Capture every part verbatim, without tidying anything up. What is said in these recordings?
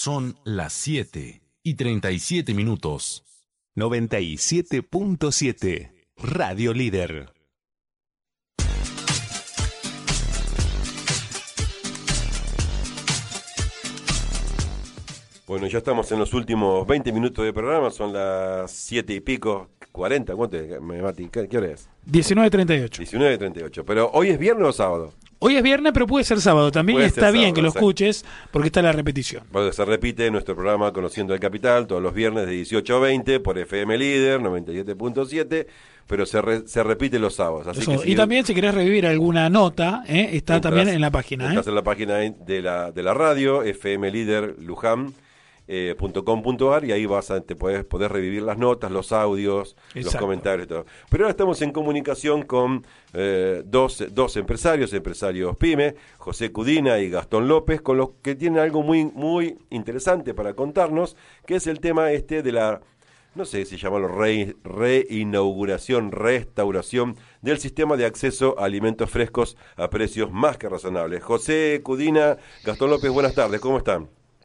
Son las siete y treinta y siete minutos. noventa y siete punto siete Radio Líder. Bueno, ya estamos en los últimos veinte minutos de programa, son las siete y pico, cuarenta, ¿cuánto es, Mati? ¿Qué, qué hora es? diecinueve treinta y ocho. diecinueve treinta y ocho, pero ¿hoy es viernes o sábado? Hoy es viernes, pero puede ser sábado también, y está bien que lo escuches, porque está la repetición. Bueno, se repite nuestro programa Conociendo el Capital, todos los viernes de dieciocho a veinte, por F M Líder, noventa y siete punto siete, pero se, re, se repite los sábados. Así Eso, que y si también si querés revivir alguna nota, ¿eh? está entras, también en la página. Estás ¿eh? en la página de la, de la radio, F M Líder Luján. Eh, .com.ar, y ahí vas a, te podés, podés revivir las notas, los audios, Exacto. los comentarios y todo. Pero ahora estamos en comunicación con eh, dos, dos empresarios, empresarios PYME, José Cudina y Gastón López, con los que tienen algo muy, muy interesante para contarnos, que es el tema este de la, no sé si llamarlo re, reinauguración, restauración del sistema de acceso a alimentos frescos a precios más que razonables. José Cudina, Gastón López, buenas tardes, ¿cómo están?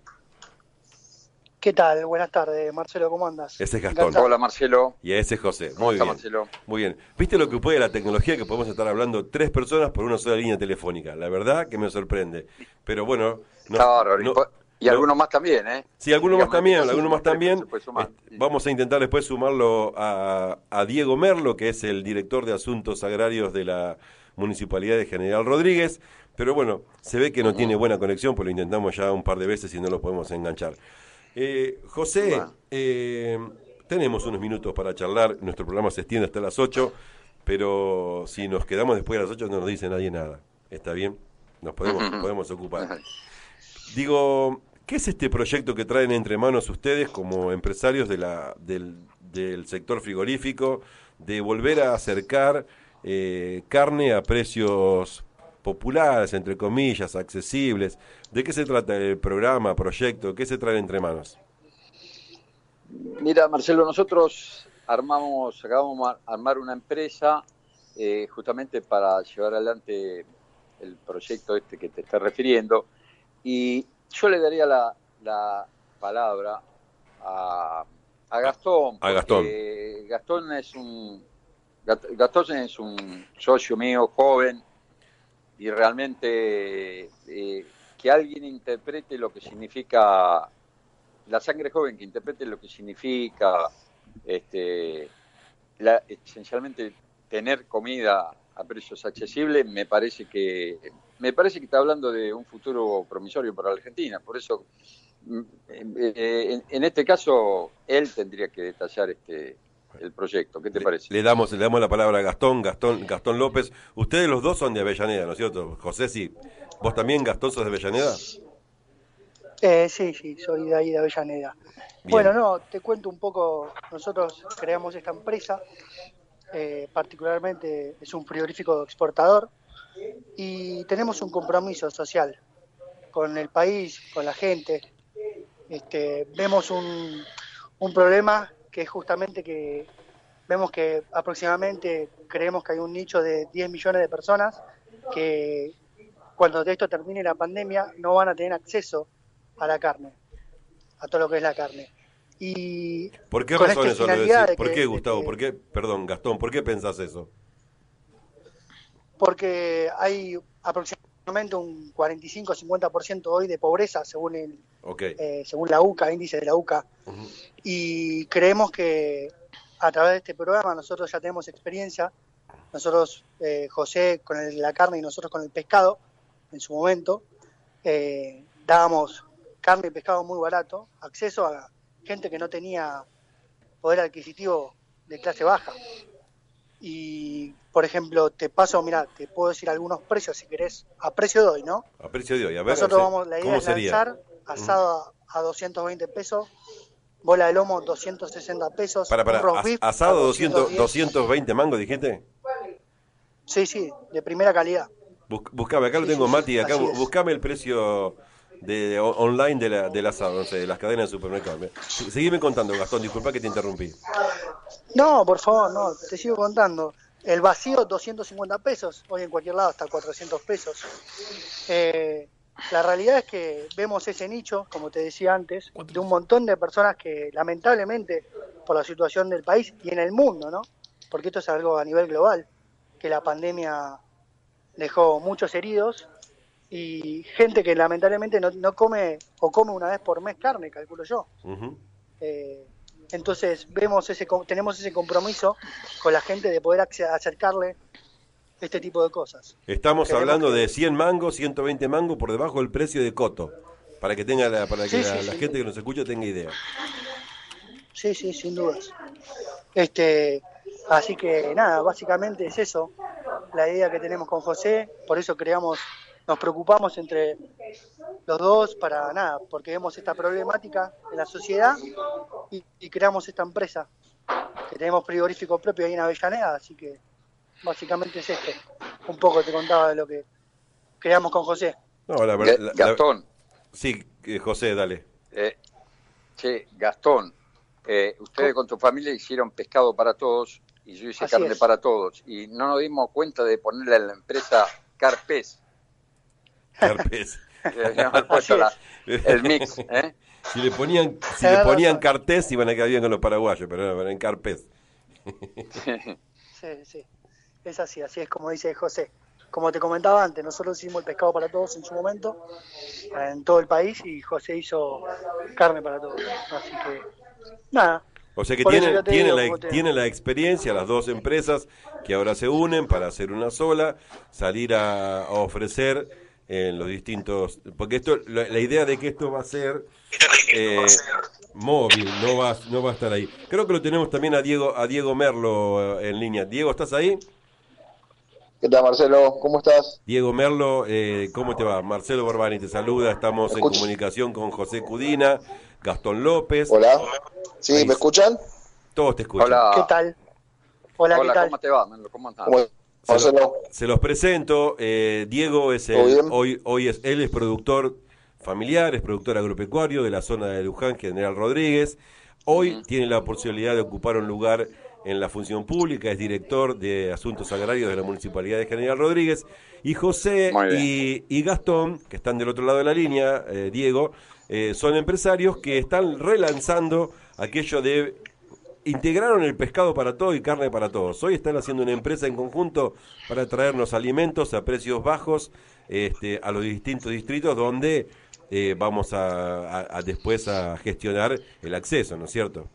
¿Qué tal? Buenas tardes, Marcelo, ¿cómo andas? Ese es Gastón. Encantado. Hola, Marcelo. Y ese es José. Muy bien. Marcelo. Muy bien. ¿Viste lo que puede la tecnología? Que podemos estar hablando tres personas por una sola línea telefónica. La verdad que me sorprende. Pero bueno... No, claro, no, y no, algunos más también, ¿eh? Sí, algunos más también, sí, algunos más también. Sumar, eh, sí. Vamos a intentar después sumarlo a, a Diego Merlo, que es el director de Asuntos Agrarios de la Municipalidad de General Rodríguez. Pero bueno, se ve que no uh-huh. tiene buena conexión, pues lo intentamos ya un par de veces y no lo podemos enganchar. Eh, José, eh, tenemos unos minutos para charlar, nuestro programa se extiende hasta las ocho, pero si nos quedamos después de las ocho no nos dice nadie nada, ¿está bien? Nos podemos, podemos ocupar. Digo, ¿qué es este proyecto que traen entre manos ustedes como empresarios de la, del, del sector frigorífico, de volver a acercar eh, carne a precios populares, entre comillas, accesibles? ¿De qué se trata el programa, proyecto? ¿Qué se trae entre manos? Mira, Marcelo, nosotros armamos, acabamos de armar una empresa eh, justamente para llevar adelante el proyecto este que te estás refiriendo, y yo le daría la, la palabra a, a Gastón, a Gastón. Gastón es un Gastón es un socio mío joven, y realmente eh, que alguien interprete lo que significa, la sangre joven, que interprete lo que significa este, la, esencialmente tener comida a precios accesibles, me parece que me parece que está hablando de un futuro promisorio para la Argentina. Por eso, eh, en, en este caso, él tendría que detallar este el proyecto. ¿Qué te le, parece? Le damos, le damos la palabra a Gastón, Gastón, Gastón López. Ustedes los dos son de Avellaneda, ¿no es cierto? José, sí. ¿Vos también, Gastón, sos de Avellaneda? Eh, sí, sí, soy de ahí, de Avellaneda. Bien. Bueno, no, te cuento un poco. Nosotros creamos esta empresa, eh, particularmente es un frigorífico exportador, y tenemos un compromiso social con el país, con la gente. Este, vemos un, un problema que es justamente que vemos que aproximadamente creemos que hay un nicho de diez millones de personas que cuando de esto termine la pandemia no van a tener acceso a la carne, a todo lo que es la carne. Y ¿por qué razón eso lo decís? ¿Por que, qué, Gustavo? Que, ¿Por qué, perdón, Gastón, ¿por qué pensás eso? Porque hay aproximadamente un cuarenta y cinco a cincuenta por ciento hoy de pobreza según el okay. eh, según la U C A, índice de la U C A. Uh-huh. Y creemos que a través de este programa nosotros ya tenemos experiencia, nosotros, eh, José con el, la carne y nosotros con el pescado, en su momento, eh, dábamos carne y pescado muy barato, acceso a gente que no tenía poder adquisitivo de clase baja. Y, por ejemplo, te paso, mira, te puedo decir algunos precios si querés, a precio de hoy, ¿no? A precio de hoy, a ver. Nosotros vamos, la idea es lanzar asado uh-huh. a doscientos veinte pesos, bola de lomo doscientos sesenta pesos. Para, para, as, asado doscientos, doscientos veinte mangos, ¿dijiste? Sí, sí, de primera calidad. Bus, buscame, acá sí, lo tengo, sí, Mati, acá buscame el precio de, de online de la, del asado, no sé, de las cadenas de supermercados. Seguime contando, Gastón, disculpa que te interrumpí. No, por favor, no, te sigo contando. El vacío, doscientos cincuenta pesos, hoy en cualquier lado hasta cuatrocientos pesos. Eh, la realidad es que vemos ese nicho, como te decía antes, de un montón de personas que lamentablemente, por la situación del país y en el mundo, ¿no? Porque esto es algo a nivel global, que la pandemia dejó muchos heridos y gente que lamentablemente no, no come o come una vez por mes carne, calculo yo. Uh-huh. Eh, entonces vemos ese, tenemos ese compromiso con la gente de poder acercarle este tipo de cosas. Estamos Queremos hablando que... de cien mangos, ciento veinte mangos por debajo del precio de coto, para que tenga la, para que sí, la, sí, la sí, gente sí. que nos escucha tenga idea. Sí, sí, sin dudas. Este, así que nada, básicamente es eso, la idea que tenemos con José, por eso creamos, nos preocupamos entre los dos para nada, porque vemos esta problemática en la sociedad y, y creamos esta empresa, que tenemos frigorífico propio ahí en Avellaneda, así que básicamente es esto. Un poco te contaba de lo que creamos con José. No, la verdad, la, Gastón. La... Sí, José, dale. Eh, che, Gastón, eh, ustedes con tu familia hicieron pescado para todos y yo hice Así carne es. para todos. Y no nos dimos cuenta de ponerle en la empresa Carpes. Carpes. la, el mix, ¿eh? Si le ponían, si le ponían Cartés iban a quedar bien con los paraguayos, pero no, en Carpes. Sí, sí. Es así, así es como dice José. Como te comentaba antes, nosotros hicimos el pescado para todos en su momento, en todo el país, y José hizo carne para todos. Así que, nada. O sea que tiene, tiene, la, te... tiene la experiencia, las dos empresas que ahora se unen para hacer una sola, salir a, a ofrecer en los distintos... Porque esto, la, la idea de que esto va a ser eh, móvil, no va, no va a estar ahí. Creo que lo tenemos también a Diego, a Diego Merlo en línea. Diego, ¿estás ahí? ¿Qué tal, Marcelo? ¿Cómo estás? Diego Merlo, eh, ¿cómo te va? Marcelo Borbani te saluda, estamos en comunicación con José Cudina, Gastón López. Hola. ¿Sí, ahí. me escuchan? Todos te escuchan. Hola. ¿Qué tal? Hola, Hola, ¿qué tal? ¿cómo te va? ¿Cómo estás? ¿Cómo? Se, lo, se los presento, eh, Diego es el, hoy, hoy es, él es productor familiar, es productor agropecuario de la zona de Luján, General Rodríguez. Hoy uh-huh. tiene la posibilidad de ocupar un lugar en la función pública, es director de Asuntos Agrarios de la Municipalidad de General Rodríguez. Y José y, y Gastón, que están del otro lado de la línea, eh, Diego, eh, son empresarios que están relanzando aquello de... Integraron el pescado para todo y carne para todos. Hoy están haciendo una empresa en conjunto para traernos alimentos a precios bajos este, a los distintos distritos donde eh, vamos a, a, a después a gestionar el acceso, ¿no es cierto?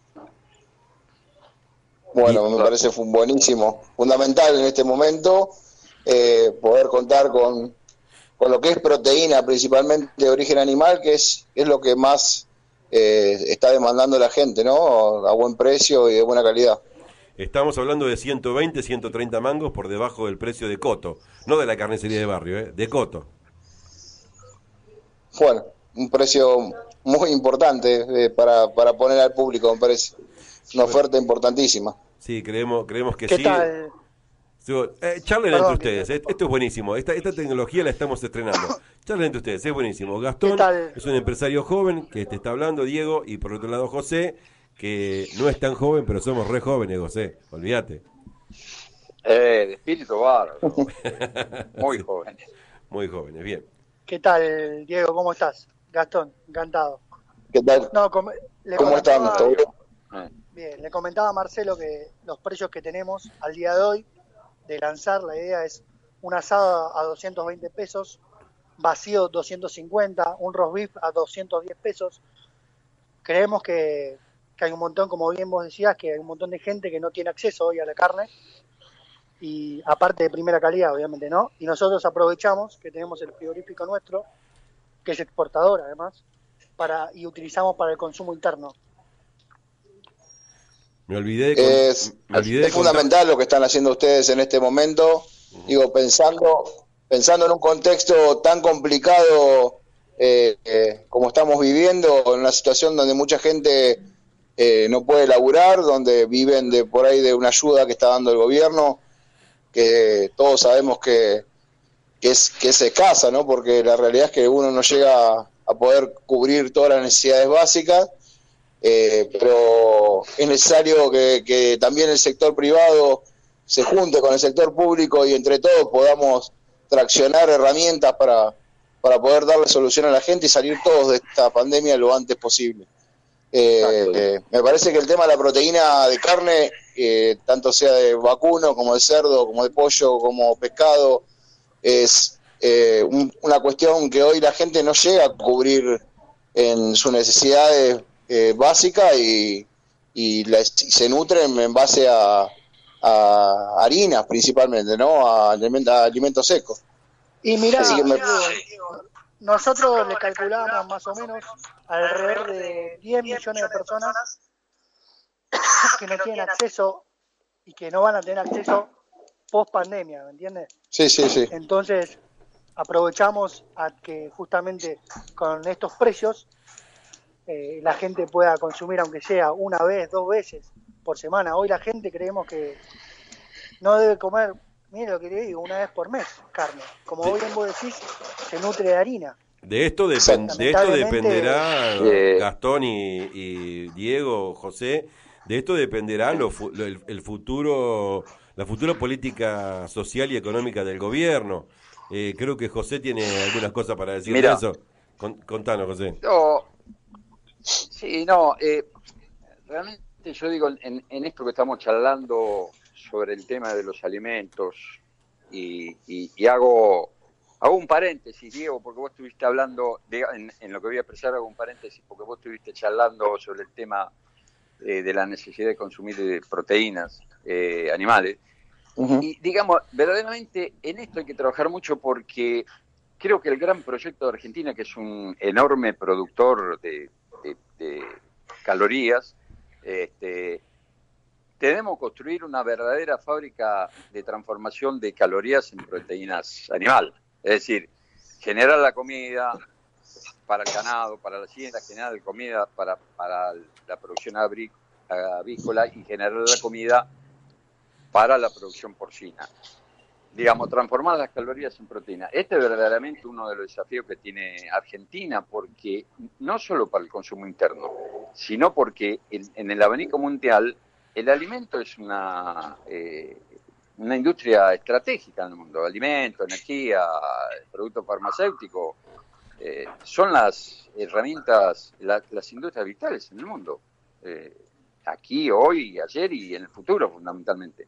Bueno, me parece buenísimo, fundamental en este momento eh, poder contar con, con lo que es proteína, principalmente de origen animal, que es, es lo que más eh, está demandando la gente, ¿no? A buen precio y de buena calidad. Estamos hablando de ciento veinte, ciento treinta mangos por debajo del precio de coto, no de la carnicería de barrio, ¿eh? De coto. Bueno, un precio muy importante eh, para, para poner al público, me parece. Una oferta importantísima. Sí, creemos creemos que ¿Qué sí. Tal? Eh, charlen entre ustedes, eh, esto es buenísimo, esta, esta tecnología la estamos estrenando. Charlen entre ustedes, es buenísimo. Gastón es un empresario joven que te está hablando, Diego, y por otro lado José, que no es tan joven, pero somos re jóvenes, José, olvídate. Eh, de espíritu bárbaro. Muy jóvenes. Muy jóvenes, bien. ¿Qué tal, Diego? ¿Cómo estás? Gastón, encantado. ¿Qué tal? No, com le ¿Cómo están? ¿Todo bien? Bien, le comentaba a Marcelo que los precios que tenemos al día de hoy de lanzar, la idea es un asado a doscientos veinte pesos, vacío doscientos cincuenta, un roast beef a doscientos diez pesos. Creemos que, que hay un montón, como bien vos decías, que hay un montón de gente que no tiene acceso hoy a la carne, y aparte de primera calidad, obviamente, ¿no? Y nosotros aprovechamos que tenemos el frigorífico nuestro, que es exportador además, para y utilizamos para el consumo interno. Me olvidé de con... Es, me olvidé de es fundamental lo que están haciendo ustedes en este momento. Uh-huh. Digo, pensando pensando en un contexto tan complicado eh, eh, como estamos viviendo, en una situación donde mucha gente eh, no puede laburar, donde viven de por ahí de una ayuda que está dando el gobierno, que todos sabemos que, que, es, que es escasa, ¿no? Porque la realidad es que uno no llega a poder cubrir todas las necesidades básicas. Eh, pero es necesario que, que también el sector privado se junte con el sector público y entre todos podamos traccionar herramientas para, para poder darle solución a la gente y salir todos de esta pandemia lo antes posible. Eh, eh, me parece que el tema de la proteína de carne, eh, tanto sea de vacuno como de cerdo, como de pollo, como pescado, es eh, un, una cuestión que hoy la gente no llega a cubrir en sus necesidades eh, básicas y, y, la, y se nutren en base a, a harinas principalmente, ¿no? A, a alimentos secos. Y mirá, Así que me... nosotros le calculamos más o menos alrededor de diez millones de personas que no tienen acceso y que no van a tener acceso post pandemia, ¿me entiendes? Sí, sí, sí. Entonces aprovechamos a que justamente con estos precios eh, la gente pueda consumir aunque sea una vez, dos veces por semana. Hoy la gente creemos que no debe comer, mire lo que le digo, una vez por mes carne. Como sí. Hoy en vos decís, se nutre de harina. De esto, depend, de esto dependerá, eh, Gastón y, y Diego, José, de esto dependerá lo, lo, el, el futuro, la futura política social y económica del gobierno. Eh, creo que José tiene algunas cosas para decir de eso. Con, contanos, José. No, sí, no, eh, realmente yo digo, en, en esto que estamos charlando sobre el tema de los alimentos, y, y, y hago... Hago un paréntesis, Diego, porque vos estuviste hablando, de, en, en lo que voy a expresar hago un paréntesis, porque vos estuviste charlando sobre el tema eh, de la necesidad de consumir eh, proteínas eh, animales. Uh-huh. Y digamos, verdaderamente en esto hay que trabajar mucho porque creo que el gran proyecto de Argentina, que es un enorme productor de, de, de calorías, este, tenemos que construir una verdadera fábrica de transformación de calorías en proteínas animales. Es decir, generar la comida para el ganado, para la hacienda, generar la comida para, para la producción avícola y generar la comida para la producción porcina. Digamos, transformar las calorías en proteína. Este es verdaderamente uno de los desafíos que tiene Argentina, porque no solo para el consumo interno, sino porque en, en el abanico mundial el alimento es una... Eh, una industria estratégica en el mundo, alimentos, energía, productos farmacéuticos, eh, son las herramientas, la, las industrias vitales en el mundo, eh, aquí, hoy, ayer y en el futuro fundamentalmente.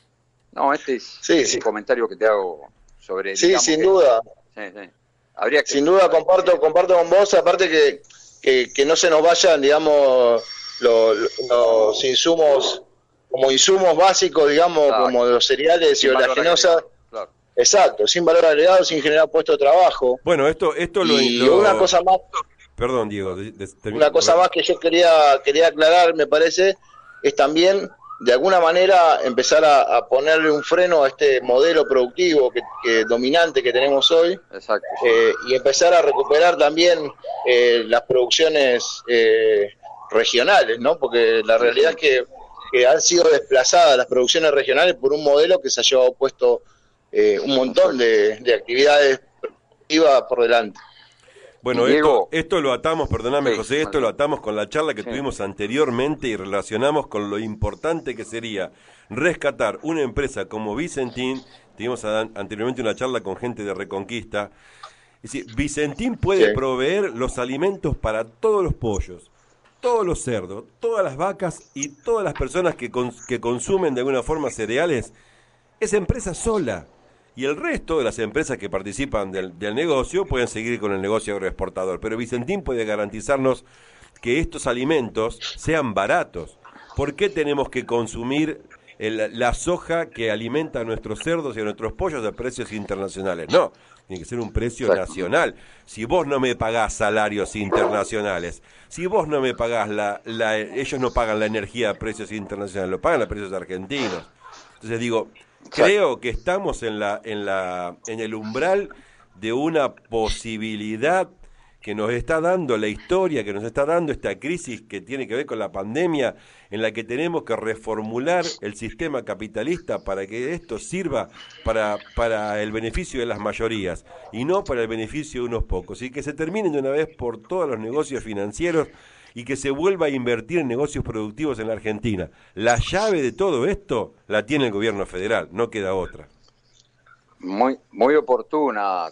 No, este es sí, el sí. comentario que te hago sobre... Sí, sin que, duda. Sí, sí. Habría que, sin duda, comparto, que... comparto con vos, aparte que, que, que no se nos vayan, digamos, los, los insumos... como insumos básicos, digamos, claro. Como los cereales sin y oleaginosas. Claro. Exacto, sin valor agregado, sin generar puesto de trabajo. Bueno, esto esto y lo... una cosa más... Perdón, Diego. De, de, una cosa más que yo quería quería aclarar, me parece, es también, de alguna manera, empezar a, a ponerle un freno a este modelo productivo que, que dominante que tenemos hoy. Exacto. Eh, y empezar a recuperar también eh, las producciones eh, regionales, ¿no? Porque la realidad es que que han sido desplazadas las producciones regionales por un modelo que se ha llevado puesto eh, un montón de, de actividades productivas por delante. Bueno, esto, esto lo atamos, perdóname sí, José, esto lo atamos con la charla que sí. tuvimos anteriormente y relacionamos con lo importante que sería rescatar una empresa como Vicentín. Tuvimos anteriormente una charla con gente de Reconquista. Es decir, Vicentín puede sí. proveer los alimentos para todos los pollos, todos los cerdos, todas las vacas y todas las personas que, cons- que consumen de alguna forma cereales, esa empresa sola. Y el resto de las empresas que participan del, del negocio pueden seguir con el negocio agroexportador. Pero Vicentín puede garantizarnos que estos alimentos sean baratos. ¿Por qué tenemos que consumir el, la soja que alimenta a nuestros cerdos y a nuestros pollos a precios internacionales? No. Tiene que ser un precio Exacto. nacional. Si vos no me pagás salarios internacionales, si vos no me pagás, la, la, ellos no pagan la energía a precios internacionales, lo pagan a precios argentinos. Entonces digo, creo que estamos en la, en la, en el umbral de una posibilidad que nos está dando la historia, que nos está dando esta crisis que tiene que ver con la pandemia, en la que tenemos que reformular el sistema capitalista para que esto sirva para, para el beneficio de las mayorías y no para el beneficio de unos pocos, y que se terminen de una vez por todos los negocios financieros y que se vuelva a invertir en negocios productivos en la Argentina. La llave de todo esto la tiene el gobierno federal, no queda otra. Muy, muy oportuna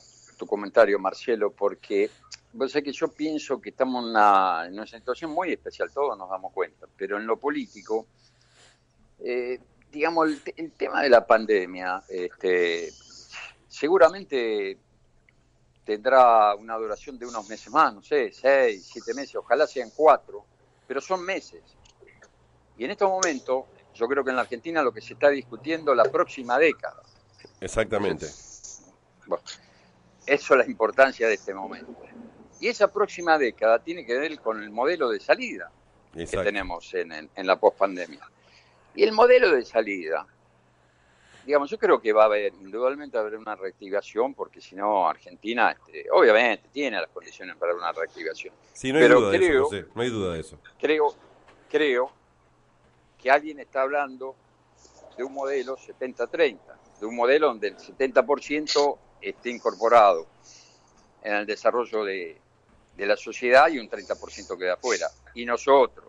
tu comentario, Marcelo, porque vos sabés que yo pienso que estamos en una, en una situación muy especial, todos nos damos cuenta, pero en lo político, eh, digamos, el, el tema de la pandemia, este, seguramente tendrá una duración de unos meses más, no sé, seis, siete meses, ojalá sean cuatro, pero son meses. Y en estos momentos, yo creo que en la Argentina lo que se está discutiendo la próxima década. Exactamente. Entonces, bueno, eso es la importancia de este momento. Y esa próxima década tiene que ver con el modelo de salida Exacto. que tenemos en, en, en la pospandemia. Y el modelo de salida, digamos, yo creo que va a haber, indudablemente va a haber una reactivación, porque si no, Argentina, este, obviamente, tiene las condiciones para una reactivación. Sí, no hay Pero duda creo, de eso, José, no hay duda de eso. Creo, creo que alguien está hablando de un modelo setenta treinta, de un modelo donde el setenta por ciento esté incorporado en el desarrollo de, de la sociedad y un treinta por ciento queda afuera. Y nosotros,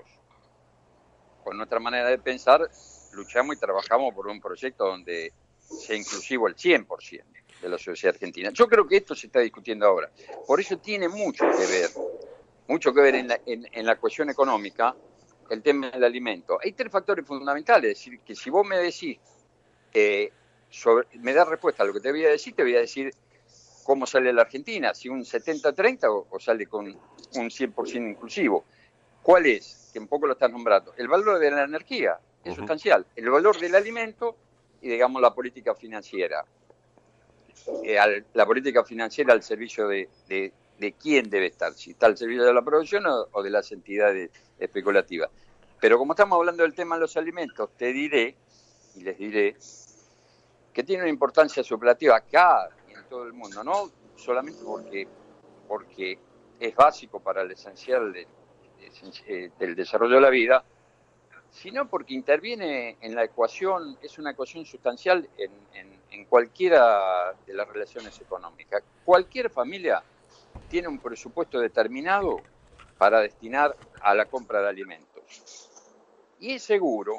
con nuestra manera de pensar, luchamos y trabajamos por un proyecto donde sea inclusivo el cien por ciento de la sociedad argentina. Yo creo que esto se está discutiendo ahora. Por eso tiene mucho que ver, mucho que ver en la, en, en la cuestión económica, el tema del alimento. Hay tres factores fundamentales, es decir, que si vos me decís, eh, sobre, me das respuesta a lo que te voy a decir, te voy a decir cómo sale la Argentina, si un setenta treinta o, o sale con un cien por ciento inclusivo. ¿Cuál es? Que un poco lo estás nombrando. El valor de la energía es uh-huh. sustancial. El valor del alimento y, digamos, la política financiera. Eh, al, la política financiera al servicio de, de, de quién debe estar, si está al servicio de la producción o, o de las entidades especulativas. Pero como estamos hablando del tema de los alimentos, te diré, y les diré, que tiene una importancia superlativa acá y en todo el mundo, no solamente porque, porque es básico para el esencial de, de, del desarrollo de la vida, sino porque interviene en la ecuación, es una ecuación sustancial en, en, en cualquiera de las relaciones económicas. Cualquier familia tiene un presupuesto determinado para destinar a la compra de alimentos. Y es seguro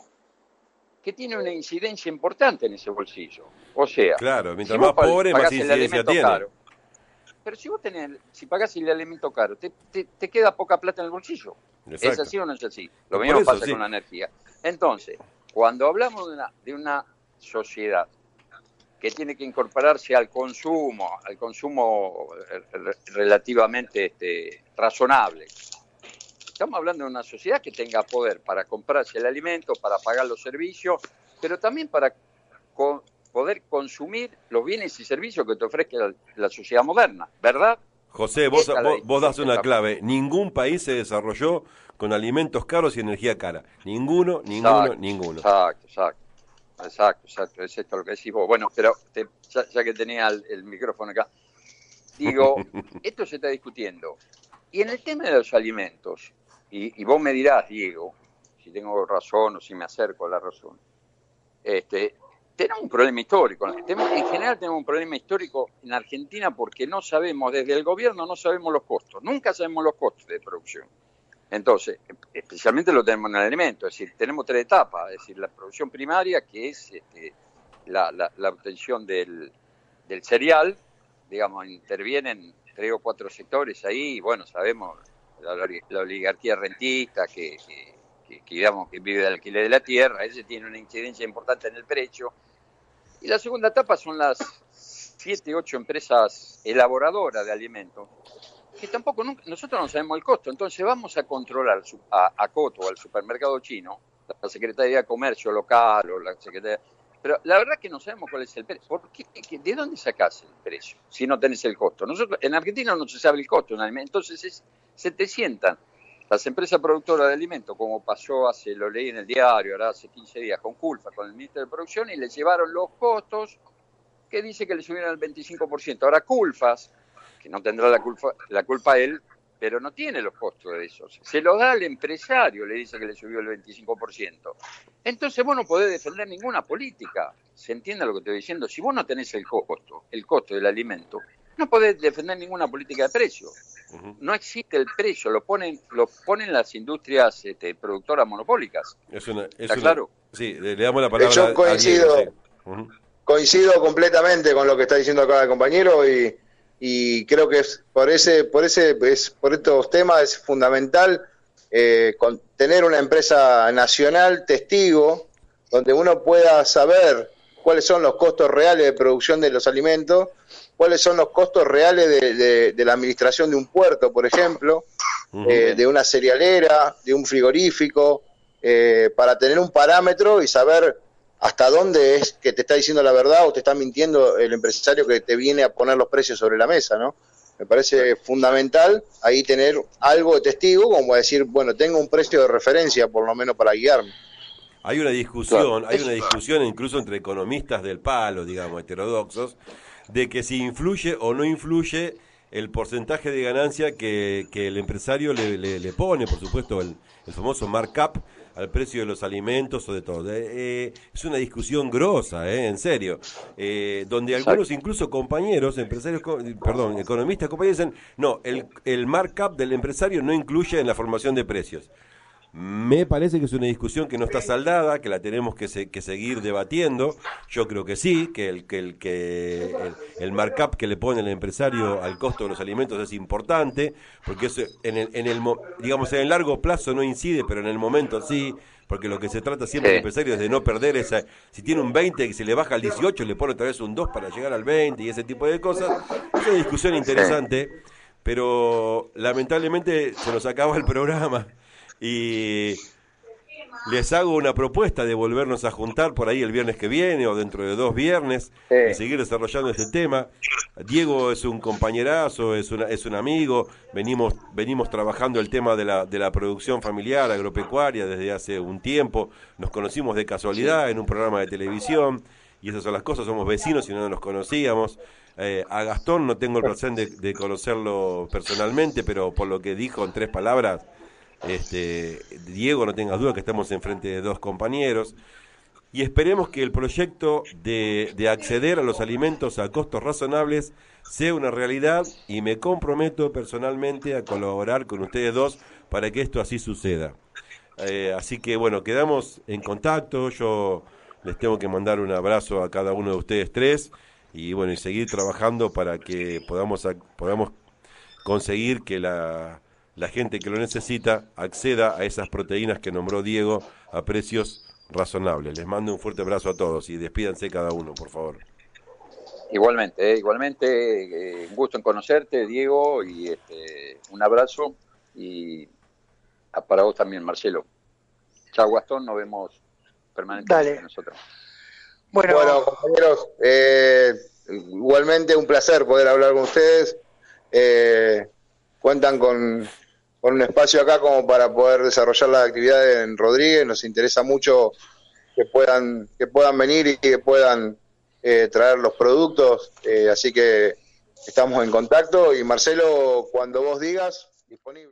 que tiene una incidencia importante en ese bolsillo. O sea, claro, mientras si más pobre, más incidencia tiene. Caro, pero si vos tenés, si pagás el alimento caro, te, te, te queda poca plata en el bolsillo. Exacto. ¿Es así o no es así? Lo mismo eso, pasa sí. con la energía. Entonces, cuando hablamos de una, de una sociedad que tiene que incorporarse al consumo, al consumo relativamente este, razonable, estamos hablando de una sociedad que tenga poder para comprarse el alimento, para pagar los servicios, pero también para co- poder consumir los bienes y servicios que te ofrezca la, la sociedad moderna, ¿verdad? José, vos, vos, vos das una clave. Ningún país se desarrolló con alimentos caros y energía cara. Ninguno, ninguno, exacto, ninguno. Exacto, exacto. Exacto, exacto. Es esto lo que decís vos. Bueno, pero te, ya, ya que tenía el, el micrófono acá, digo, esto se está discutiendo. Y en el tema de los alimentos, y, y vos me dirás, Diego, si tengo razón o si me acerco a la razón, este... tenemos un problema histórico. En general tenemos un problema histórico en Argentina porque no sabemos, desde el gobierno no sabemos los costos. Nunca sabemos los costos de producción. Entonces, especialmente lo tenemos en el alimento. Es decir, tenemos tres etapas. Es decir, la producción primaria, que es este, la, la, la obtención del, del cereal. Digamos, intervienen tres o cuatro sectores ahí. Bueno, sabemos la, la oligarquía rentista que... que Que, que, digamos, que vive del alquiler de la tierra, ese tiene una incidencia importante en el precio. Y la segunda etapa son las siete, ocho empresas elaboradoras de alimentos, que tampoco, nunca, nosotros no sabemos el costo, entonces vamos a controlar a, a Coto, al supermercado chino, la Secretaría de Comercio local o la Secretaría... Pero la verdad que no sabemos cuál es el precio. ¿Por qué? ¿De dónde sacás el precio si no tenés el costo? Nosotros, en Argentina no se sabe el costo de un alimento, entonces es, se te sientan las empresas productoras de alimentos, como pasó hace, lo leí en el diario, ahora hace quince días, con Culfa, con el ministro de Producción, y le llevaron los costos que dice que le subieron al veinticinco por ciento. Ahora Culfas, que no tendrá la culpa, la culpa él, pero no tiene los costos de esos. Se lo da al empresario, le dice que le subió el veinticinco por ciento. Entonces vos no podés defender ninguna política. ¿Se entiende lo que estoy diciendo? Si vos no tenés el costo, el costo del alimento, no podés defender ninguna política de precio. No existe el precio, lo ponen lo ponen las industrias este, productoras monopólicas. Es una, es ¿Está una, claro? Sí, le, le damos la palabra Yo coincido, a Diego, sí. uh-huh. coincido completamente con lo que está diciendo acá el compañero y y creo que es, por ese por ese es, por estos temas es fundamental eh, con, tener una empresa nacional testigo donde uno pueda saber cuáles son los costos reales de producción de los alimentos, cuáles son los costos reales de, de, de la administración de un puerto, por ejemplo, uh-huh. eh, de una cerealera, de un frigorífico, eh, para tener un parámetro y saber hasta dónde es que te está diciendo la verdad o te está mintiendo el empresario que te viene a poner los precios sobre la mesa, ¿no? Me parece fundamental ahí tener algo de testigo, como decir, bueno, tengo un precio de referencia por lo menos para guiarme. Hay una discusión, claro. hay una discusión incluso entre economistas del palo, digamos, heterodoxos, de que si influye o no influye el porcentaje de ganancia que, que el empresario le, le, le pone, por supuesto, el, el famoso markup al precio de los alimentos o de todo. Eh, eh, es una discusión grosa, eh, en serio, eh, donde algunos incluso compañeros, empresarios, perdón, economistas, compañeros dicen, no, el, el markup del empresario no incluye en la formación de precios. Me parece que es una discusión que no está saldada, que la tenemos que, se, que seguir debatiendo. Yo creo que sí, que el que el que el, el markup que le pone el empresario al costo de los alimentos es importante, porque eso en el, en el digamos en el largo plazo no incide, pero en el momento sí, porque lo que se trata siempre el empresario es de no perder esa, si tiene un veinte y se le baja al dieciocho, le pone otra vez un dos para llegar al veinte y ese tipo de cosas. Es una discusión interesante, pero lamentablemente se nos acaba el programa. Y les hago una propuesta de volvernos a juntar por ahí el viernes que viene o dentro de dos viernes sí. y seguir desarrollando este tema. Diego es un compañerazo, es, una, es un amigo, venimos venimos trabajando el tema de la, de la producción familiar agropecuaria desde hace un tiempo, nos conocimos de casualidad en un programa de televisión y esas son las cosas, somos vecinos y no nos conocíamos. Eh, a Gastón no tengo el placer de, de conocerlo personalmente, pero por lo que dijo en tres palabras, Este, Diego, no tengas duda que estamos enfrente de dos compañeros y esperemos que el proyecto de, de acceder a los alimentos a costos razonables sea una realidad y me comprometo personalmente a colaborar con ustedes dos para que esto así suceda. Eh, así que bueno, quedamos en contacto, yo les tengo que mandar un abrazo a cada uno de ustedes tres y bueno, y seguir trabajando para que podamos, podamos conseguir que la la gente que lo necesita acceda a esas proteínas que nombró Diego a precios razonables. Les mando un fuerte abrazo a todos y despídanse cada uno, por favor. Igualmente, eh, igualmente, eh, un gusto en conocerte, Diego, y este, un abrazo, y para vos también, Marcelo. Chao, Gastón, nos vemos permanentemente Dale. nosotros. Bueno, bueno compañeros, eh, igualmente un placer poder hablar con ustedes. Eh, cuentan con... con un espacio acá como para poder desarrollar la actividad en Rodríguez. Nos interesa mucho que puedan que puedan venir y que puedan eh, traer los productos, eh, así que estamos en contacto y Marcelo, cuando vos digas, disponible.